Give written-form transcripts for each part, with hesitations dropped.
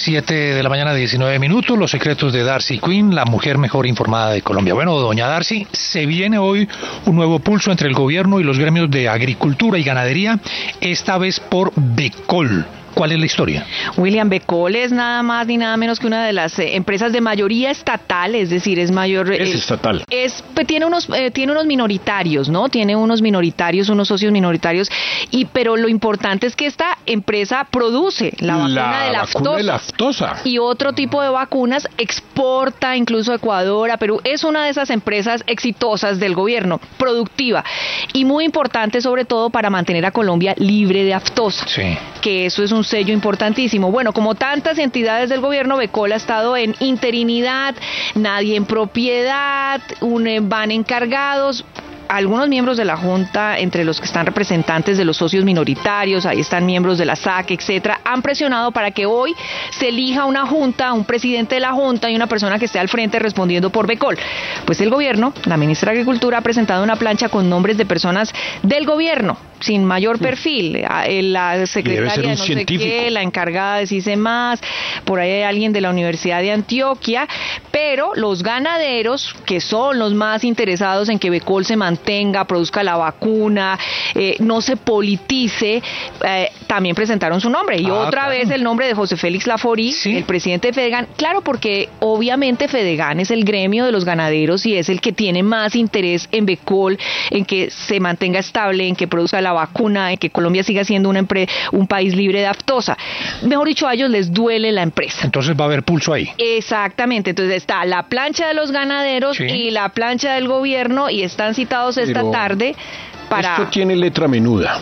7:19 a.m, los secretos de Darcy Quinn, la mujer mejor informada de Colombia. Bueno, doña Darcy, se viene hoy un nuevo pulso entre el gobierno y los gremios de agricultura y ganadería, esta vez por Becol. ¿Cuál es la historia? William, Becol es nada más ni nada menos que una de las empresas de mayoría estatal, es decir, es mayor... Es estatal. Tiene unos minoritarios, ¿no? Tiene unos socios minoritarios, pero lo importante es que esta empresa produce la vacuna de laftosa y otro tipo de vacunas, exporta incluso a Ecuador, a Perú. Es una de esas empresas exitosas del gobierno, productiva y muy importante sobre todo para mantener a Colombia libre de aftosa. Sí. Que eso es un sello importantísimo. Bueno, como tantas entidades del gobierno, Becol ha estado en interinidad, nadie en propiedad, van encargados. Algunos miembros de la Junta, entre los que están representantes de los socios minoritarios, ahí están miembros de la SAC, etcétera, han presionado para que hoy se elija una Junta, un presidente de la Junta y una persona que esté al frente respondiendo por Becol. Pues el gobierno, la ministra de Agricultura, ha presentado una plancha con nombres de personas del gobierno, sin mayor perfil. La secretaria de no sé qué, la encargada de CISEMAS, por ahí hay alguien de la Universidad de Antioquia, pero los ganaderos, que son los más interesados en que Becol se mantenga, produzca la vacuna, no se politice, también presentaron su nombre. Y otra vez el nombre de José Félix Laforí, ¿sí?, el presidente de Fedegan. Claro, porque obviamente Fedegan es el gremio de los ganaderos y es el que tiene más interés en Becol, en que se mantenga estable, en que produzca la vacuna, en que Colombia siga siendo un país libre de aftosa. Mejor dicho, a ellos les duele la empresa. Entonces va a haber pulso ahí. Exactamente. Entonces está la plancha de los ganaderos, sí, y la plancha del gobierno, y están citados esta tarde para... Esto tiene letra menuda.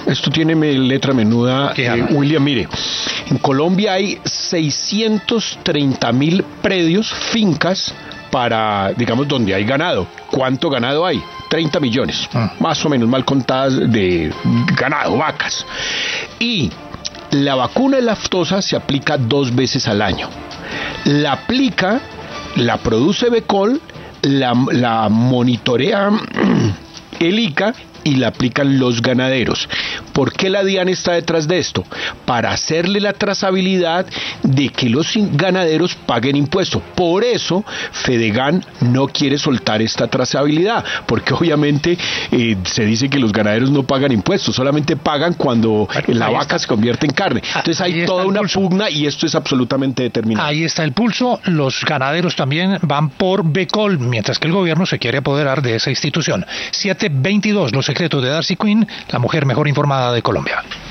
William, mire, en Colombia hay 630.000 predios, fincas, para, digamos, donde hay ganado. ¿Cuánto ganado hay? 30 millones, más o menos, mal contadas, de ganado, vacas. Y la vacuna de laftosa se aplica 2 veces al año. La produce Becol, la monitorea el ICA y la aplican los ganaderos. ¿Por qué la DIAN está detrás de esto? Para hacerle la trazabilidad de que los ganaderos paguen impuestos. Por eso Fedegan no quiere soltar esta trazabilidad, porque obviamente se dice que los ganaderos no pagan impuestos, solamente pagan cuando la vaca se convierte en carne. Entonces hay toda una pugna y esto es absolutamente determinante. Ahí está el pulso. Los ganaderos también van por Becol, mientras que el gobierno se quiere apoderar de esa institución. 7:22, los secretos de Darcy Quinn, la mujer mejor informada de Colombia.